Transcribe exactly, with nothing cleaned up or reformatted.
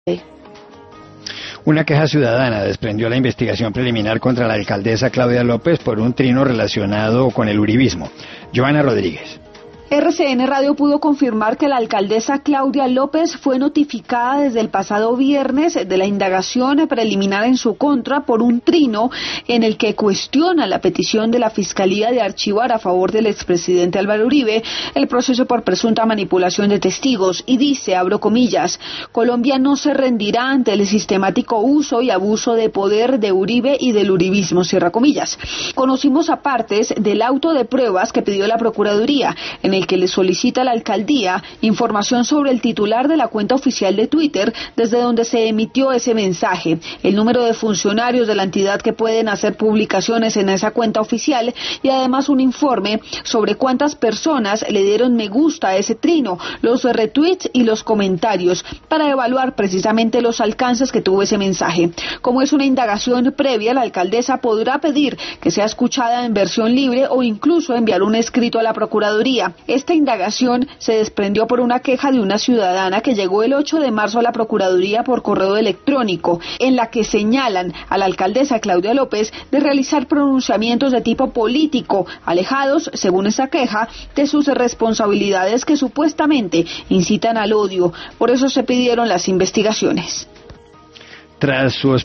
Una queja ciudadana desprendió la investigación preliminar contra la alcaldesa Claudia López por un trino relacionado con el uribismo. Joana Rodríguez. R C N Radio pudo confirmar que la alcaldesa Claudia López fue notificada desde el pasado viernes de la indagación preliminar en su contra por un trino en el que cuestiona la petición de la Fiscalía de archivar a favor del expresidente Álvaro Uribe el proceso por presunta manipulación de testigos y dice, abro comillas, Colombia no se rendirá ante el sistemático uso y abuso de poder de Uribe y del uribismo, cierra comillas. Conocimos apartes del auto de pruebas que pidió la Procuraduría, en el que le solicita a la alcaldía información sobre el titular de la cuenta oficial de Twitter desde donde se emitió ese mensaje, el número de funcionarios de la entidad que pueden hacer publicaciones en esa cuenta oficial y además un informe sobre cuántas personas le dieron me gusta a ese trino, los retweets y los comentarios para evaluar precisamente los alcances que tuvo ese mensaje. Como es una indagación previa, la alcaldesa podrá pedir que sea escuchada en versión libre o incluso enviar un escrito a la Procuraduría. Esta indagación se desprendió por una queja de una ciudadana que llegó el ocho de marzo a la Procuraduría por correo electrónico, en la que señalan a la alcaldesa Claudia López de realizar pronunciamientos de tipo político, alejados, según esa queja, de sus responsabilidades que supuestamente incitan al odio. Por eso se pidieron las investigaciones. Tras su